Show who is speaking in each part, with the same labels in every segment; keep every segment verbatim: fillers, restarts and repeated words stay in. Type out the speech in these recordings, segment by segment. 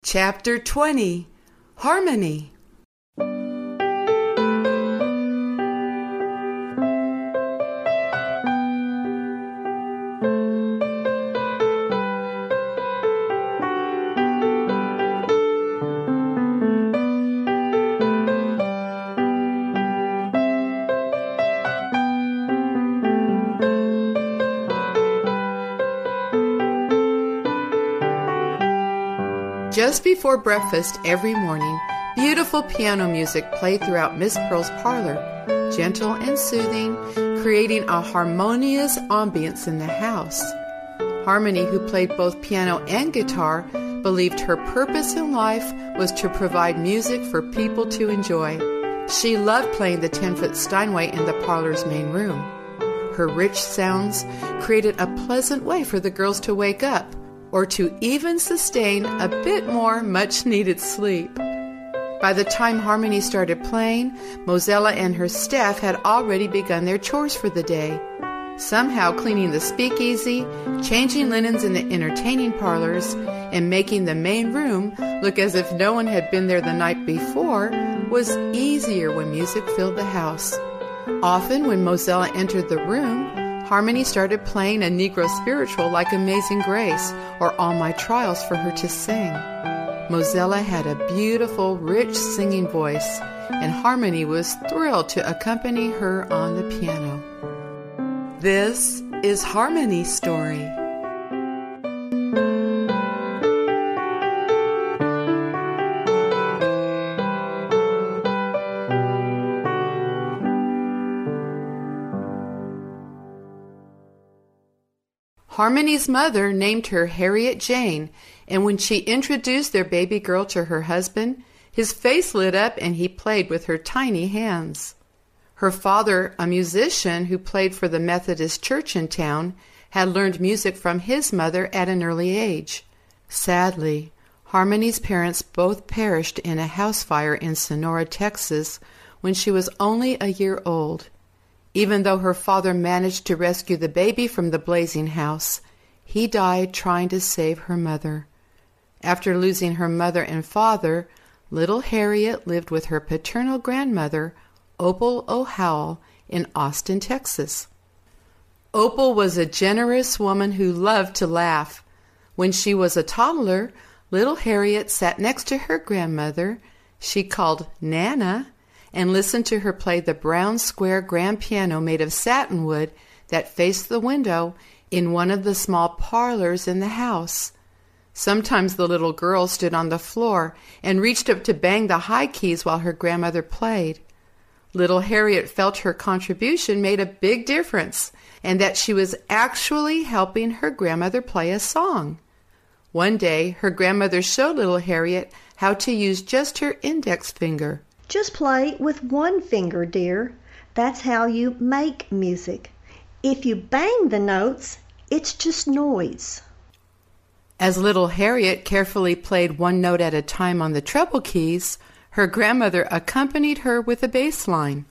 Speaker 1: Chapter twenty, Harmony. Just before breakfast every morning, beautiful piano music played throughout Miss Pearl's parlor, gentle and soothing, creating a harmonious ambience in the house. Harmony, who played both piano and guitar, believed her purpose in life was to provide music for people to enjoy. She loved playing the ten-foot Steinway in the parlor's main room. Her rich sounds created a pleasant way for the girls to wake up, or to even sustain a bit more much-needed sleep. By the time Harmony started playing, Mozella and her staff had already begun their chores for the day. Somehow cleaning the speakeasy, changing linens in the entertaining parlors, and making the main room look as if no one had been there the night before was easier when music filled the house. Often when Mozella entered the room, Harmony started playing a Negro spiritual like Amazing Grace or All My Trials for her to sing. Mozella had a beautiful, rich singing voice, and Harmony was thrilled to accompany her on the piano. This is Harmony's story. Harmony's mother named her Harriet Jane, and when she introduced their baby girl to her husband, his face lit up and he played with her tiny hands. Her father, a musician who played for the Methodist church in town, had learned music from his mother at an early age. Sadly, Harmony's parents both perished in a house fire in Sonora, Texas, when she was only a year old. Even though her father managed to rescue the baby from the blazing house, he died trying to save her mother. After losing her mother and father, little Harriet lived with her paternal grandmother, Opal O'Howell, in Austin, Texas. Opal was a generous woman who loved to laugh. When she was a toddler, little Harriet sat next to her grandmother, she called Nana, and listened to her play the brown square grand piano made of satinwood that faced the window in one of the small parlors in the house. Sometimes the little girl stood on the floor and reached up to bang the high keys while her grandmother played. Little Harriet felt her contribution made a big difference, and that she was actually helping her grandmother play a song. One day, her grandmother showed little Harriet how to use just her index finger.
Speaker 2: Just play with one finger, dear. That's how you make music. If you bang the notes, it's just noise.
Speaker 1: As little Harriet carefully played one note at a time on the treble keys, her grandmother accompanied her with a bass line.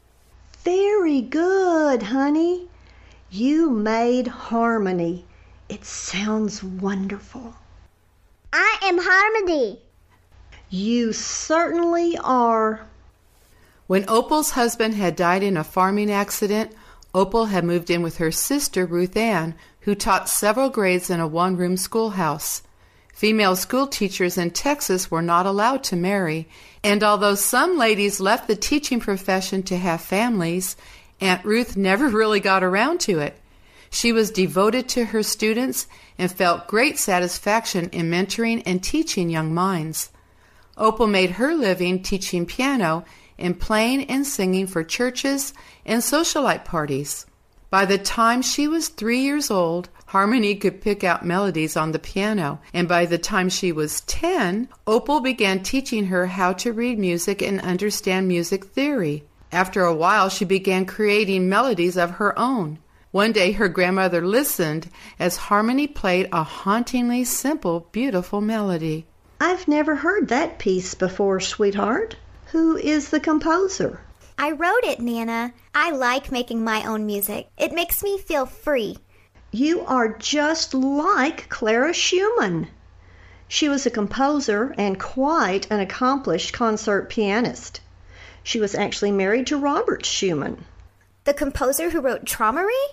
Speaker 2: Very good, honey. You made harmony. It sounds wonderful.
Speaker 3: I am Harmony.
Speaker 2: You certainly are.
Speaker 1: When Opal's husband had died in a farming accident, Opal had moved in with her sister, Ruth Ann, who taught several grades in a one-room schoolhouse. Female school teachers in Texas were not allowed to marry, and although some ladies left the teaching profession to have families, Aunt Ruth never really got around to it. She was devoted to her students and felt great satisfaction in mentoring and teaching young minds. Opal made her living teaching piano and playing and singing for churches and socialite parties. By the time she was three years old, Harmony could pick out melodies on the piano, and by the time she was ten, Opal began teaching her how to read music and understand music theory. After a while, she began creating melodies of her own. One day, her grandmother listened as Harmony played a hauntingly simple, beautiful melody.
Speaker 2: I've never heard that piece before, sweetheart. Who is the composer?
Speaker 3: I wrote it, Nana. I like making my own music. It makes me feel free.
Speaker 2: You are just like Clara Schumann. She was a composer and quite an accomplished concert pianist. She was actually married to Robert Schumann.
Speaker 3: The composer who wrote Traumerei?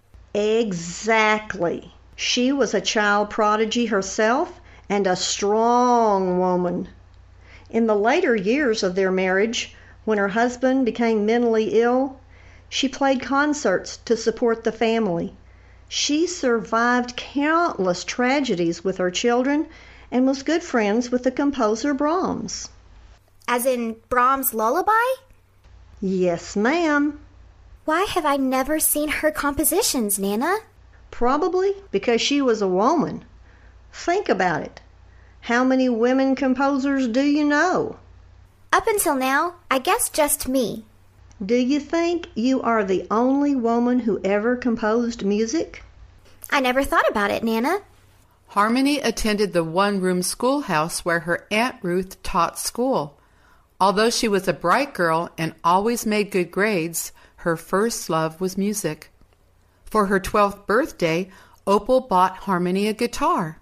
Speaker 2: Exactly. She was a child prodigy herself and a strong woman. In the later years of their marriage, when her husband became mentally ill, she played concerts to support the family. She survived countless tragedies with her children and was good friends with the composer Brahms.
Speaker 3: As in Brahms' Lullaby?
Speaker 2: Yes, ma'am.
Speaker 3: Why have I never seen her compositions, Nana?
Speaker 2: Probably because she was a woman. Think about it. How many women composers do you know?
Speaker 3: Up until now, I guess just me.
Speaker 2: Do you think you are the only woman who ever composed music?
Speaker 3: I never thought about it, Nana.
Speaker 1: Harmony attended the one-room schoolhouse where her Aunt Ruth taught school. Although she was a bright girl and always made good grades, her first love was music. For her twelfth birthday, Opal bought Harmony a guitar.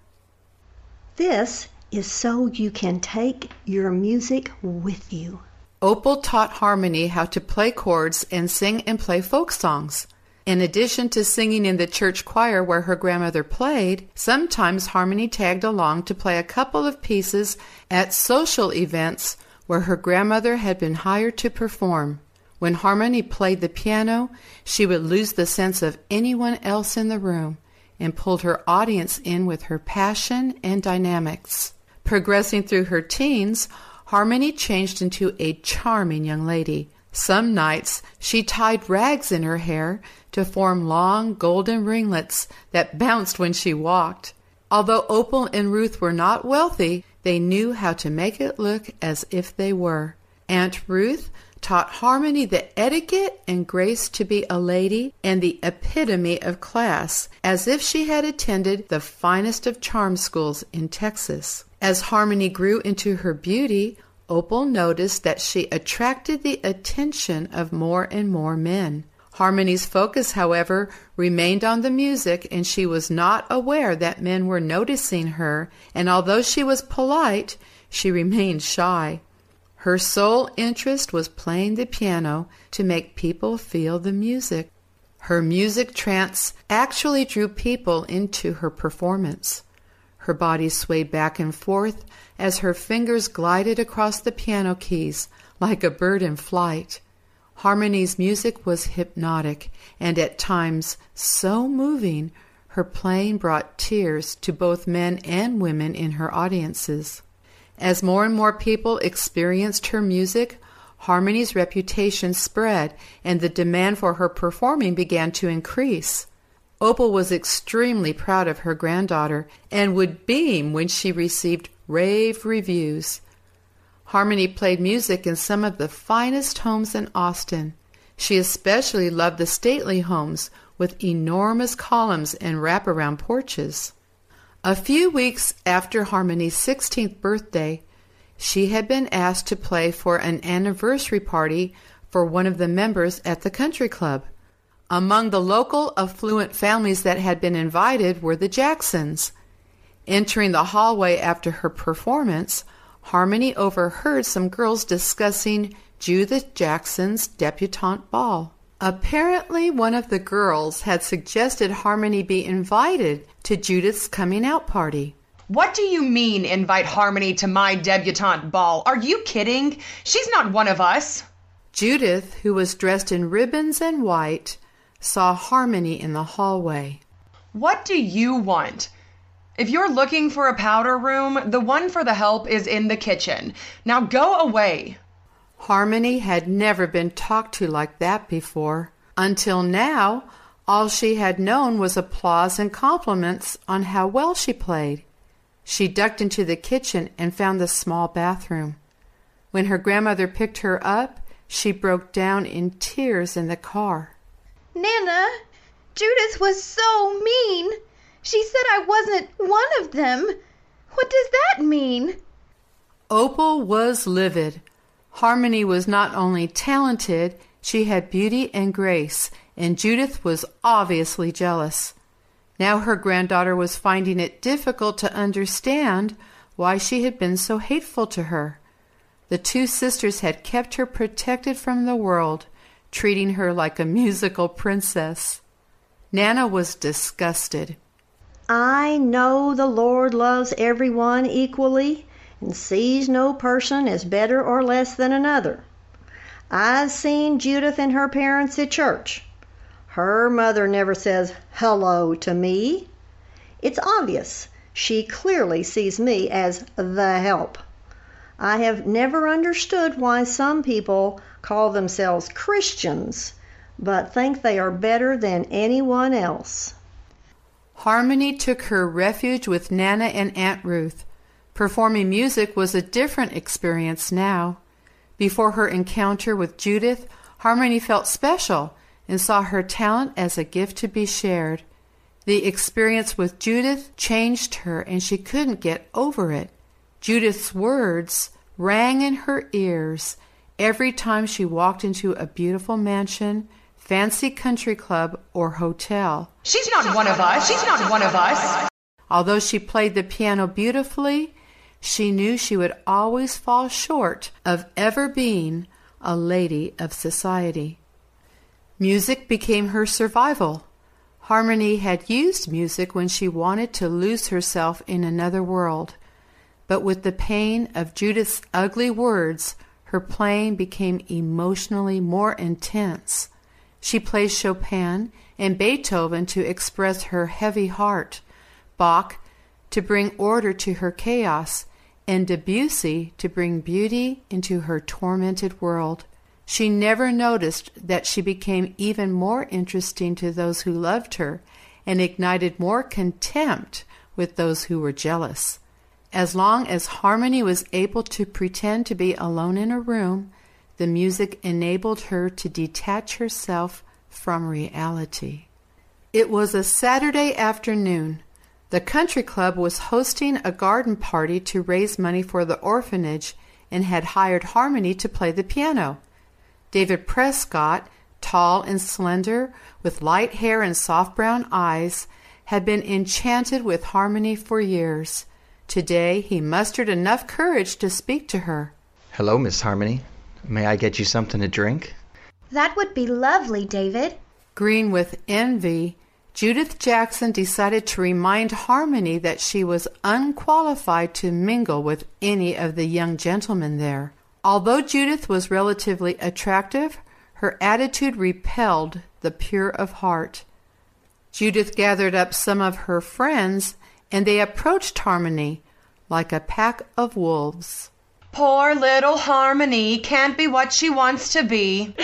Speaker 2: This is so you can take your music with you.
Speaker 1: Opal taught Harmony how to play chords and sing and play folk songs. In addition to singing in the church choir where her grandmother played, sometimes Harmony tagged along to play a couple of pieces at social events where her grandmother had been hired to perform. When Harmony played the piano, she would lose the sense of anyone else in the room and pulled her audience in with her passion and dynamics. Progressing through her teens, Harmony changed into a charming young lady. Some nights she tied rags in her hair to form long golden ringlets that bounced when she walked. Although Opal and Ruth were not wealthy, they knew how to make it look as if they were. Aunt Ruth taught Harmony the etiquette and grace to be a lady and the epitome of class, as if she had attended the finest of charm schools in Texas. As Harmony grew into her beauty, Opal noticed that she attracted the attention of more and more men. Harmony's focus, however, remained on the music, and she was not aware that men were noticing her, and although she was polite, she remained shy. Her sole interest was playing the piano to make people feel the music. Her music trance actually drew people into her performance. Her body swayed back and forth as her fingers glided across the piano keys like a bird in flight. Harmony's music was hypnotic and at times so moving, her playing brought tears to both men and women in her audiences. As more and more people experienced her music, Harmony's reputation spread and the demand for her performing began to increase. Opal was extremely proud of her granddaughter and would beam when she received rave reviews. Harmony played music in some of the finest homes in Austin. She especially loved the stately homes with enormous columns and wraparound porches. A few weeks after Harmony's sixteenth birthday, she had been asked to play for an anniversary party for one of the members at the country club. Among the local affluent families that had been invited were the Jacksons. Entering the hallway after her performance, Harmony overheard some girls discussing Judith Jackson's debutante ball. Apparently, one of the girls had suggested Harmony be invited to Judith's coming-out party.
Speaker 4: What do you mean, invite Harmony to my debutante ball? Are you kidding? She's not one of us.
Speaker 1: Judith, who was dressed in ribbons and white, saw Harmony in the hallway.
Speaker 4: What do you want? If you're looking for a powder room, the one for the help is in the kitchen. Now go away.
Speaker 1: Harmony had never been talked to like that before. Until now, all she had known was applause and compliments on how well she played. She ducked into the kitchen and found the small bathroom. When her grandmother picked her up, she broke down in tears in the car.
Speaker 5: Nana, Judith was so mean. She said I wasn't one of them. What does that mean?
Speaker 1: Opal was livid. Harmony was not only talented, she had beauty and grace, and Judith was obviously jealous. Now her granddaughter was finding it difficult to understand why she had been so hateful to her. The two sisters had kept her protected from the world, treating her like a musical princess. Nana was disgusted.
Speaker 2: I know the Lord loves everyone equally and sees no person as better or less than another. I've seen Judith and her parents at church. Her mother never says hello to me. It's obvious. She clearly sees me as the help. I have never understood why some people call themselves Christians, but think they are better than anyone else.
Speaker 1: Harmony took her refuge with Nana and Aunt Ruth. Performing music was a different experience now. Before her encounter with Judith, Harmony felt special and saw her talent as a gift to be shared. The experience with Judith changed her, and she couldn't get over it. Judith's words rang in her ears every time she walked into a beautiful mansion, fancy country club, or hotel.
Speaker 4: She's not one of us. She's not one of us.
Speaker 1: Although she played the piano beautifully, she knew she would always fall short of ever being a lady of society. Music became her survival. Harmony had used music when she wanted to lose herself in another world. But with the pain of Judith's ugly words, her playing became emotionally more intense. She played Chopin and Beethoven to express her heavy heart, Bach to bring order to her chaos, and Debussy to bring beauty into her tormented world. She never noticed that she became even more interesting to those who loved her and ignited more contempt with those who were jealous. As long as Harmony was able to pretend to be alone in a room, the music enabled her to detach herself from reality. It was a Saturday afternoon. The country club was hosting a garden party to raise money for the orphanage and had hired Harmony to play the piano. David Prescott, tall and slender, with light hair and soft brown eyes, had been enchanted with Harmony for years. Today he mustered enough courage to speak to her.
Speaker 6: Hello, Miss Harmony. May I get you something to drink?
Speaker 5: That would be lovely, David.
Speaker 1: Green with envy, Judith Jackson decided to remind Harmony that she was unqualified to mingle with any of the young gentlemen there. Although Judith was relatively attractive, her attitude repelled the pure of heart. Judith gathered up some of her friends, and they approached Harmony like a pack of wolves.
Speaker 4: Poor little Harmony can't be what she wants to be.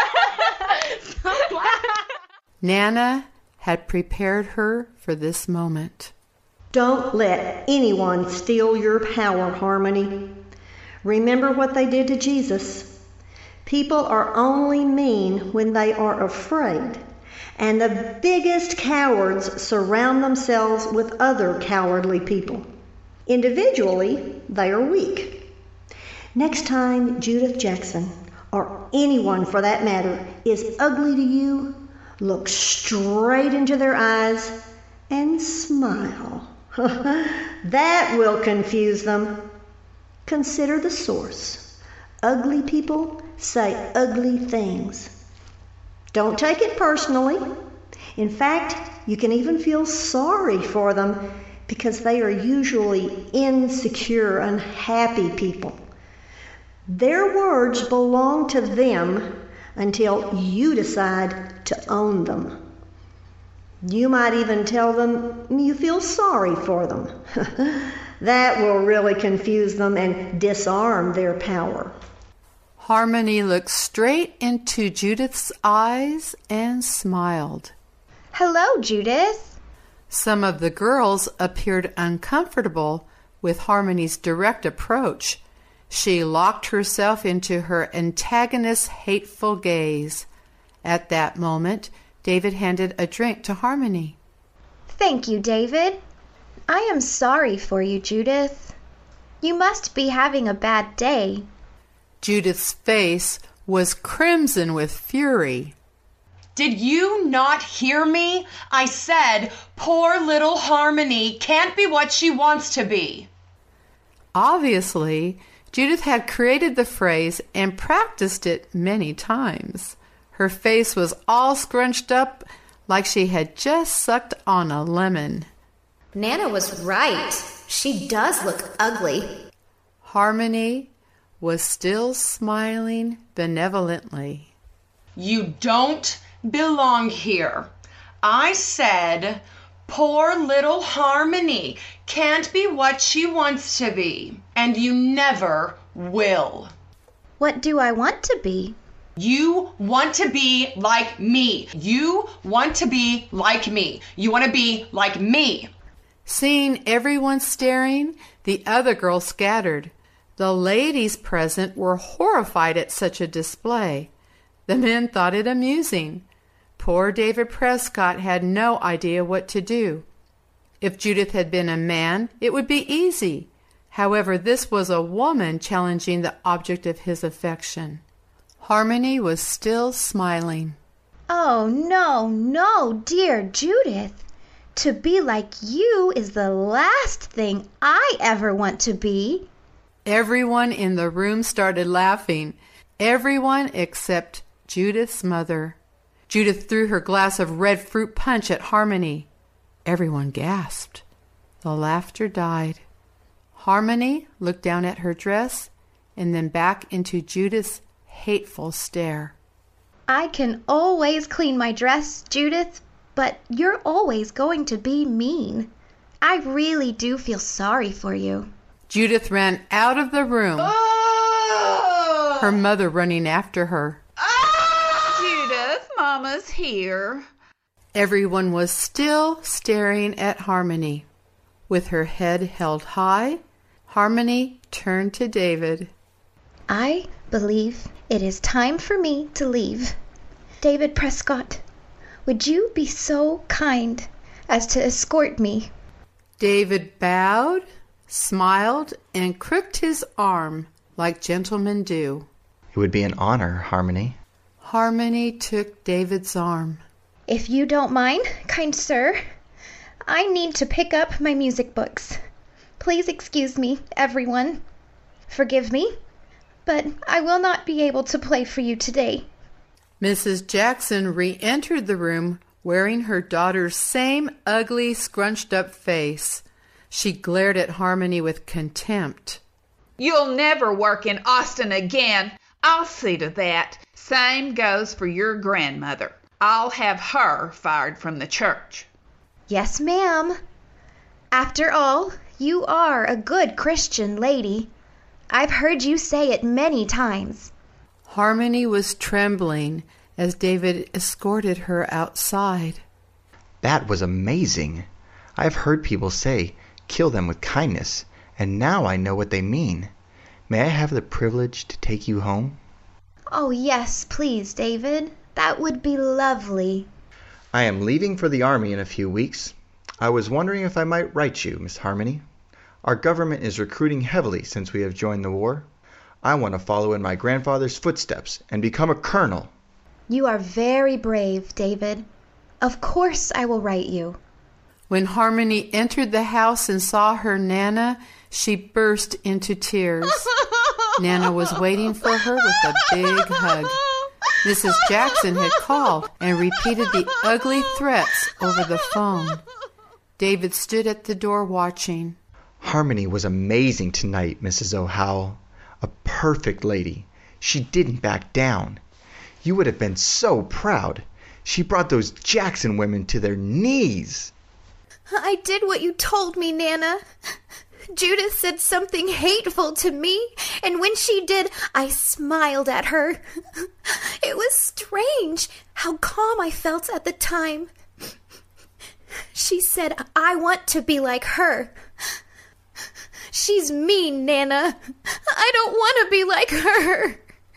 Speaker 1: Nana had prepared her for this moment.
Speaker 2: Don't let anyone steal your power, Harmony. Remember what they did to Jesus. People are only mean when they are afraid, and the biggest cowards surround themselves with other cowardly people. Individually, they are weak. Next time Judith Jackson, or anyone for that matter, is ugly to you, look straight into their eyes and smile. That will confuse them. Consider the source. Ugly people say ugly things. Don't take it personally. In fact, you can even feel sorry for them because they are usually insecure, unhappy people. Their words belong to them until you decide to own them. You might even tell them you feel sorry for them. That will really confuse them and disarm their power.
Speaker 1: Harmony looked straight into Judith's eyes and smiled.
Speaker 5: Hello, Judith.
Speaker 1: Some of the girls appeared uncomfortable with Harmony's direct approach. She locked herself into her antagonist's hateful gaze. At that moment, David handed a drink to Harmony.
Speaker 5: Thank you, David. I am sorry for you, Judith. You must be having a bad day.
Speaker 1: Judith's face was crimson with fury.
Speaker 4: Did you not hear me? I said, poor little Harmony can't be what she wants to be.
Speaker 1: Obviously, Judith had created the phrase and practiced it many times. Her face was all scrunched up like she had just sucked on a lemon.
Speaker 3: Nana was right. She does look ugly.
Speaker 1: Harmony was still smiling benevolently.
Speaker 4: You don't belong here. I said, poor little Harmony can't be what she wants to be, and you never will.
Speaker 5: What do I want to be?
Speaker 4: You want to be like me. You want to be like me. You want to be like me.
Speaker 1: Seeing everyone staring, the other girls scattered. The ladies present were horrified at such a display. The men thought it amusing. Poor David Prescott had no idea what to do. If Judith had been a man, it would be easy. However, this was a woman challenging the object of his affection. Harmony was still smiling.
Speaker 5: Oh, no, no, dear Judith. To be like you is the last thing I ever want to be.
Speaker 1: Everyone in the room started laughing. Everyone except Judith's mother. Judith threw her glass of red fruit punch at Harmony. Everyone gasped. The laughter died. Harmony looked down at her dress and then back into Judith's hateful stare.
Speaker 5: I can always clean my dress, Judith, but you're always going to be mean. I really do feel sorry for you.
Speaker 1: Judith ran out of the room,
Speaker 7: Oh!
Speaker 1: her mother running after her.
Speaker 7: Judith, Mama's here.
Speaker 1: Everyone was still staring at Harmony. With her head held high, Harmony turned to David.
Speaker 5: I believe it is time for me to leave. David Prescott, would you be so kind as to escort me?
Speaker 1: David bowed, smiled, and crooked his arm like gentlemen do.
Speaker 6: It would be an honor, Harmony.
Speaker 1: Harmony took David's arm.
Speaker 5: If you don't mind, kind sir, I need to pick up my music books. Please excuse me, everyone. Forgive me, but I will not be able to play for you today.
Speaker 1: Missus Jackson re-entered the room wearing her daughter's same ugly, scrunched-up face. She glared at Harmony with contempt.
Speaker 7: You'll never work in Austin again. I'll see to that. Same goes for your grandmother. I'll have her fired from the church.
Speaker 5: Yes, ma'am. After all, you are a good Christian lady. I've heard you say it many times.
Speaker 1: Harmony was trembling as David escorted her outside.
Speaker 6: That was amazing. I've heard people say, kill them with kindness, and now I know what they mean. May I have the privilege to take you home?
Speaker 5: Oh, yes, please, David. That would be lovely.
Speaker 6: I am leaving for the army in a few weeks. I was wondering if I might write you, Miss Harmony. Our government is recruiting heavily since we have joined the war. I want to follow in my grandfather's footsteps and become a colonel.
Speaker 5: You are very brave, David. Of course I will write you.
Speaker 1: When Harmony entered the house and saw her Nana, she burst into tears. Nana was waiting for her with a big hug. Missus Jackson had called and repeated the ugly threats over the phone. David stood at the door watching.
Speaker 6: Harmony was amazing tonight, Missus O'Howell. A perfect lady. She didn't back down. You would have been so proud. She brought those Jackson women to their knees.
Speaker 3: I did what you told me, Nana. Judith said something hateful to me, and when she did, I smiled at her. It was strange how calm I felt at the time. She said, I want to be like her. She's mean, Nana. I don't want to be like her.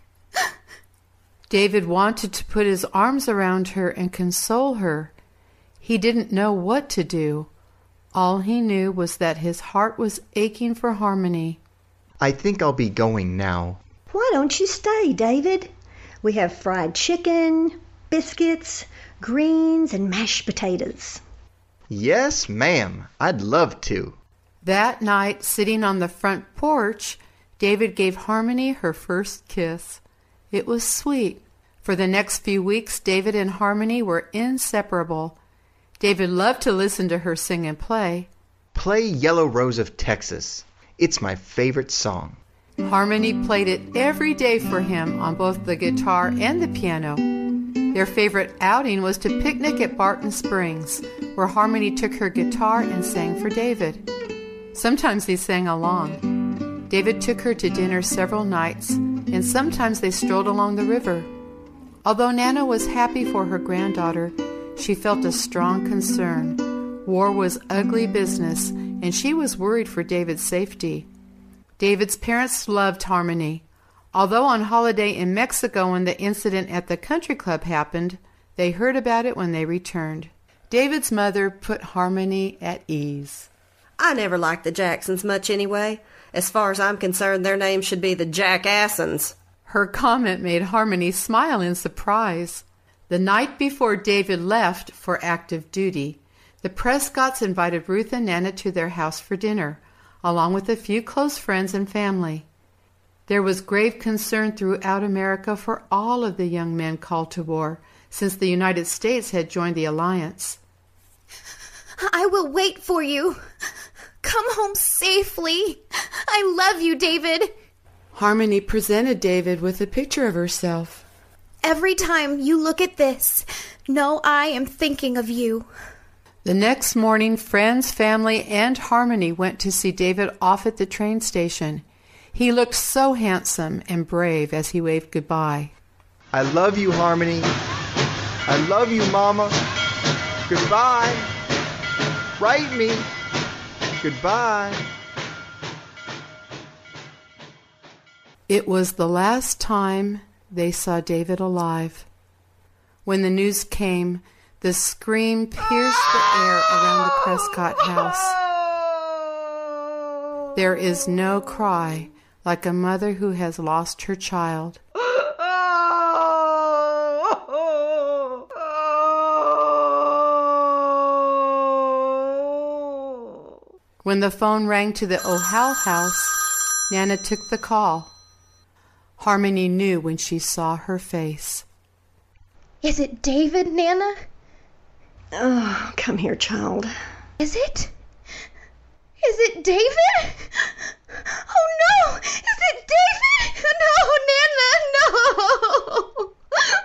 Speaker 1: David wanted to put his arms around her and console her. He didn't know what to do. All he knew was that his heart was aching for Harmony.
Speaker 6: I think I'll be going now.
Speaker 2: Why don't you stay, David? We have fried chicken, biscuits, greens, and mashed potatoes.
Speaker 6: Yes, ma'am. I'd love to.
Speaker 1: That night, sitting on the front porch, David gave Harmony her first kiss. It was sweet. For the next few weeks, David and Harmony were inseparable. David loved to listen to her sing and play.
Speaker 6: Play Yellow Rose of Texas. It's my favorite song.
Speaker 1: Harmony played it every day for him on both the guitar and the piano. Their favorite outing was to picnic at Barton Springs, where Harmony took her guitar and sang for David. Sometimes he sang along. David took her to dinner several nights, and sometimes they strolled along the river. Although Nana was happy for her granddaughter, she felt a strong concern. War was ugly business, and she was worried for David's safety. David's parents loved Harmony. Although on holiday in Mexico when the incident at the country club happened, they heard about it when they returned. David's mother put Harmony at ease.
Speaker 8: I never liked the Jacksons much anyway. As far as I'm concerned, their name should be the Jackassons.
Speaker 1: Her comment made Harmony smile in surprise. The night before David left for active duty, the Prescotts invited Ruth and Nana to their house for dinner, along with a few close friends and family. There was grave concern throughout America for all of the young men called to war, since the United States had joined the alliance.
Speaker 3: I will wait for you. Come home safely. I love you, David.
Speaker 1: Harmony presented David with a picture of herself.
Speaker 3: Every time you look at this, know I am thinking of you.
Speaker 1: The next morning, friends, family, and Harmony went to see David off at the train station. He looked so handsome and brave as he waved goodbye.
Speaker 6: I love you, Harmony. I love you, Mama. Goodbye. Write me. Goodbye.
Speaker 1: It was the last time they saw David alive. When the news came, the scream pierced the air around the Prescott house. There is no cry like a mother who has lost her child. When the phone rang to the O'Hall house, Nana took the call. Harmony knew when she saw her face.
Speaker 5: Is it David, Nana?
Speaker 2: Oh, come here, child.
Speaker 5: Is it? Is it David? Oh, no! Is it David? No, Nana, no!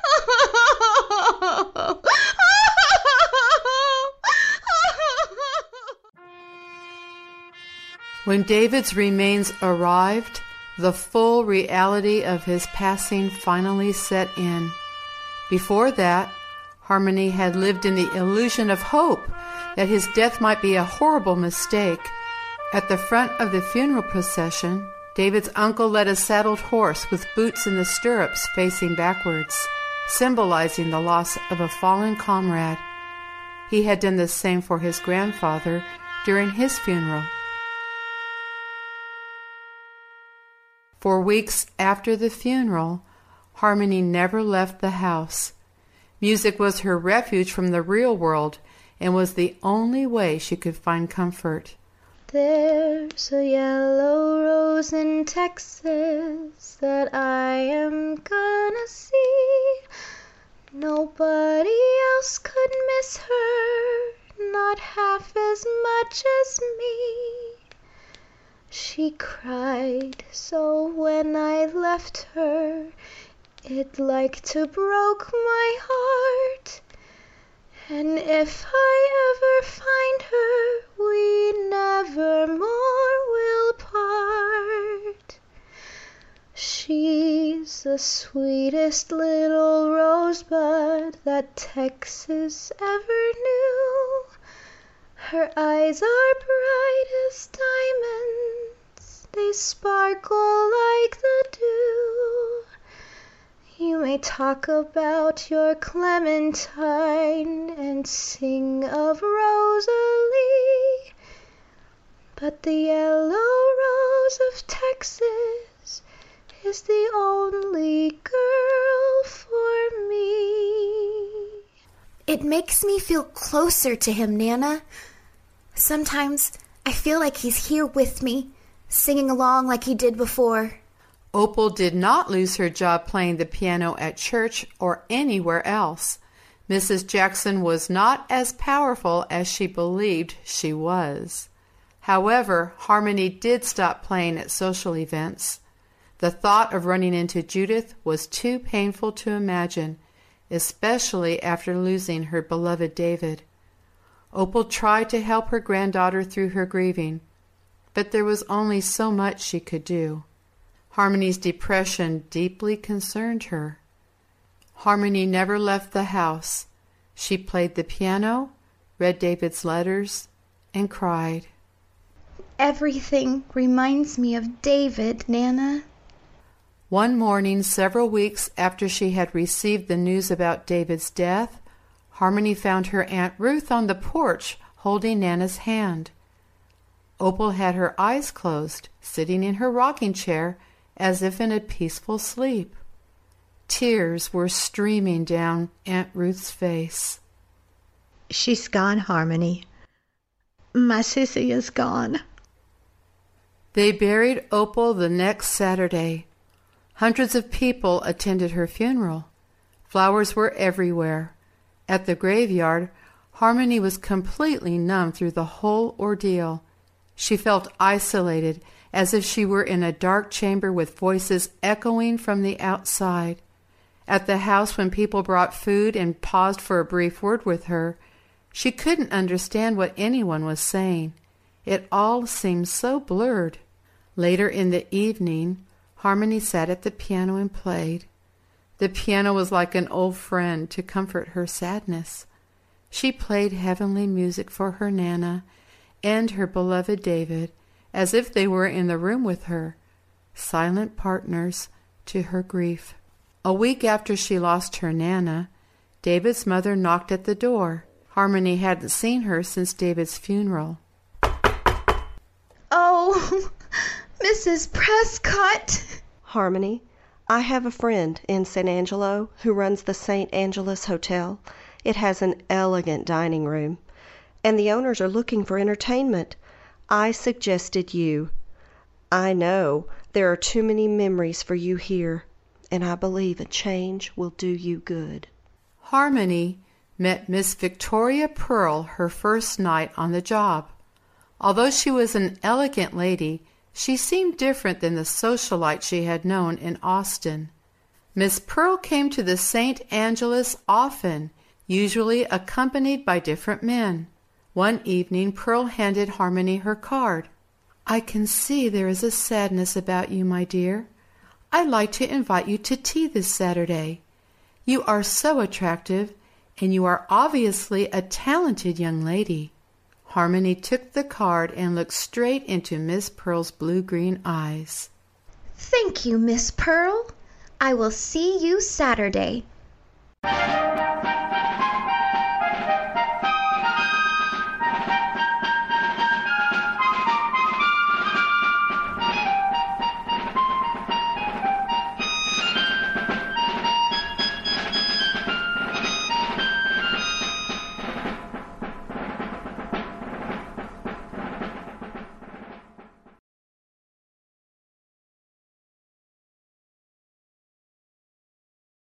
Speaker 1: When David's remains arrived, the full reality of his passing finally set in. Before that, Harmony had lived in the illusion of hope that his death might be a horrible mistake. At the front of the funeral procession, David's uncle led a saddled horse with boots in the stirrups facing backwards, symbolizing the loss of a fallen comrade. He had done the same for his grandfather during his funeral. For weeks after the funeral, Harmony never left the house. Music was her refuge from the real world and was the only way she could find comfort.
Speaker 5: There's a yellow rose in Texas that I am gonna see. Nobody else could miss her, not half as much as me. She cried so when I left her, it like to broke my heart. And if I ever find her, we never more will part. She's the sweetest little rosebud that Texas ever knew. Her eyes are bright as diamonds, they sparkle like the dew. You may talk about your Clementine and sing of Rosalie, but the yellow rose of Texas is the only girl for me.
Speaker 3: It makes me feel closer to him, Nana. Sometimes I feel like he's here with me, singing along like he did before.
Speaker 1: Opal did not lose her job playing the piano at church or anywhere else. Missus Jackson was not as powerful as she believed she was. However, Harmony did stop playing at social events. The thought of running into Judith was too painful to imagine, especially after losing her beloved David. Opal tried to help her granddaughter through her grieving, but there was only so much she could do. Harmony's depression deeply concerned her. Harmony never left the house. She played the piano, read David's letters, and cried.
Speaker 5: Everything reminds me of David, Nana.
Speaker 1: One morning, several weeks after she had received the news about David's death, Harmony found her Aunt Ruth on the porch holding Nana's hand. Opal had her eyes closed, sitting in her rocking chair as if in a peaceful sleep. Tears were streaming down Aunt Ruth's face.
Speaker 2: She's gone, Harmony. My sissy is gone.
Speaker 1: They buried Opal the next Saturday. Hundreds of people attended her funeral. Flowers were everywhere. At the graveyard, Harmony was completely numb through the whole ordeal. She felt isolated, as if she were in a dark chamber with voices echoing from the outside. At the house, when people brought food and paused for a brief word with her, she couldn't understand what anyone was saying. It all seemed so blurred. Later in the evening, Harmony sat at the piano and played. The piano was like an old friend to comfort her sadness. She played heavenly music for her Nana and her beloved David, as if they were in the room with her, silent partners to her grief. A week after she lost her Nana, David's mother knocked at the door. Harmony hadn't seen her since David's funeral.
Speaker 5: Oh, Missus Prescott!
Speaker 8: Harmony, I have a friend in San Angelo who runs the Saint Angelus Hotel. It has an elegant dining room, and the owners are looking for entertainment. I suggested you. I know there are too many memories for you here, and I believe a change will do you good.
Speaker 1: Harmony met Miss Victoria Pearl her first night on the job. Although she was an elegant lady, she seemed different than the socialite she had known in Austin. Miss Pearl came to the Saint Angelus often, usually accompanied by different men. One evening, Pearl handed Harmony her card. "I can see there is a sadness about you, my dear. I'd like to invite you to tea this Saturday. You are so attractive, and you are obviously a talented young lady." Harmony took the card and looked straight into Miss Pearl's blue-green eyes.
Speaker 5: Thank you, Miss Pearl. I will see you Saturday.